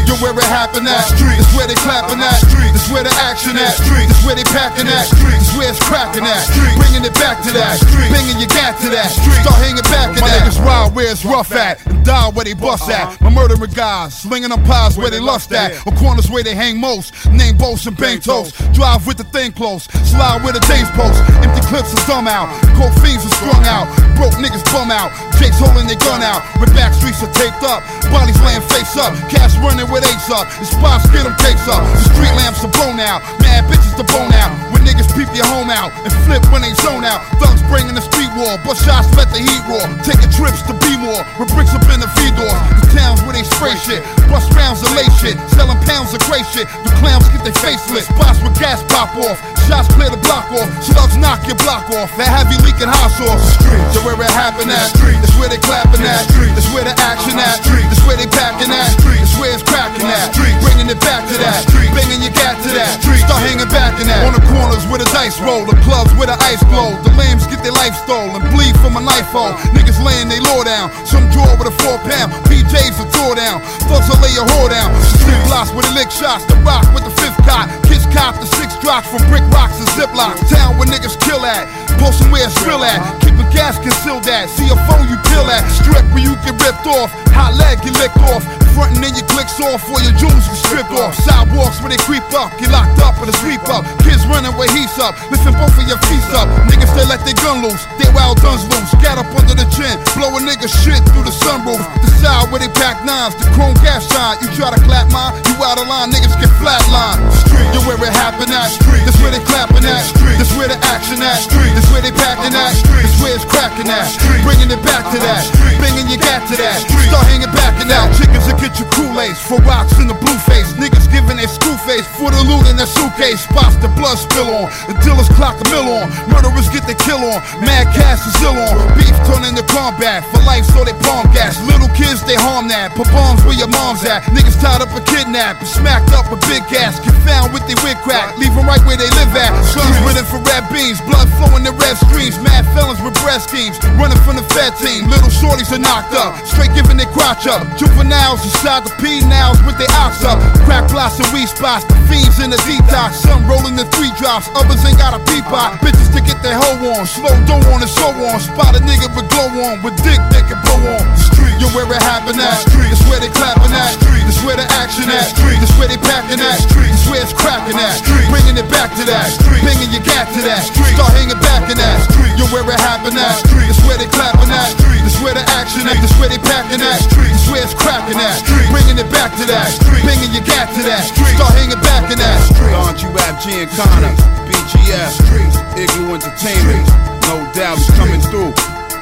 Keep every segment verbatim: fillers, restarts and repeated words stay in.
Yo, where it happen at? This where they clapping at. This where the action at. This where they packing at. This where it's cracking at. Bringing it back to that. Bringing your gat to that. Start hanging back in that. My niggas wild where it's rough at. And die where they bust at. My murdering guys slinging them pies where they lust at. Or corners where they hang most. Name boats and bang toast. Drive with the thing close. Slide with the days post. Empty clips is dumb out. Cold fiends are strung out. Broke niggas bum out. Jakes holding their gun out. With back streets are taped up. Bodies laying face up. Cash running with ace up. The spots get them takes up. The street lamps are blown out. Mad bitches to bone out. When niggas peep your home out. And flip when they zone out. Thugs bringing the street war. But shots let the heat roar. Taking trips to be more. With bricks up in the feed doors. The towns where they spray shit. Bust rounds of lay shit. Selling pounds of gray shit. The clowns get their faceless. Spots with gas pop off. Shots clear the block off. Slugs knock your block off. That have you leaking hot sauce. So where it happen at. That's where they clapping at. That's where the action at. That's where they packing at. That's where it's cracking at. Bringing it back to that. Banging your gat to that. Start hanging back in that. On the corners where the dice roll. The clubs where the ice glow. The lames get their life stolen. Bleed from a knife hole. Niggas laying they law down. Some draw with a four pound. P Js will tore down. Thugs will lay your whore down. Street blocks with the lick shots. The rock with the fifth cot. Kids cop the six drops from brick rocks and ziplocs. Town where niggas kill at. Posting where it's real at. Keep a gas concealed at. See a phone you pill at. Strip where you get ripped off. Hot leg get licked off. Frontin' in your clicks off or your jewels get stripped off. Sidewalks where they creep up. Get locked up in a sweep up. Kids running where he's up. Lifting both of your feet up. Niggas they let their gun loose. They wild guns loose. Gat up under the chin. Blow a nigga shit through the sunroof. The side where they pack nines. The chrome gas shine. You try to clap mine. You out of line. Niggas get flatline. You where it happen at. This where they clapping at. This where the action at. This where they packing at. This where it's cracking at. Bringing it back to that. Bringing your gat to that. Start hanging back in that. Chickens will get your Kool-Aids. For rocks in the blue face. Niggas giving their screw face. For the loot in their suitcase. Spots the blood spill on. The dealers clock a mill on. Murderers get their kill on. Mad cash is ill on. Beef turn into combat. For life so they palm gas. Little kids they harm that. Put bombs where your mom's at. Niggas tied up and kidnapped. And smacked up with big gas. Get found with their wig crack. Leave them right where they live at. Guns ridden for red beans. Blood flowing in red streams. Mad felons with breast schemes. Running from the Fed team. Little shorties are knocked up. Straight giving their crotch up. Juveniles inside the P-nows with their ox up. Crack blocks and weed spots. The fiends in the detox. Some rolling the three drops. Others ain't got a peapot. Bitches to get their hoe on. Slow dough on and so on. Spot a nigga with glow on. With dick they can blow on. Yo, where it happen at. This where they clapping at. This where the action at. This where they packing at. This where it's cracking at. Bringing it back to that. Bringing your gat to that. Start hanging back in that. Yo, where it happen at. This where they clapping at. This where the action at. This where they packing at. This where it's cracking at. Bringing it back to that. Bringing your gat to that. Start hanging back in that. Don G-Rap, G and Connor, B G F, Igloo Entertainment, no doubt we coming through.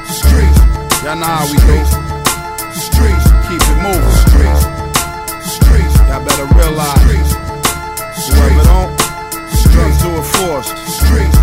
Y'all know how we do. Keep it moving. Y'all better realize, whoever don't, drugs do it for us.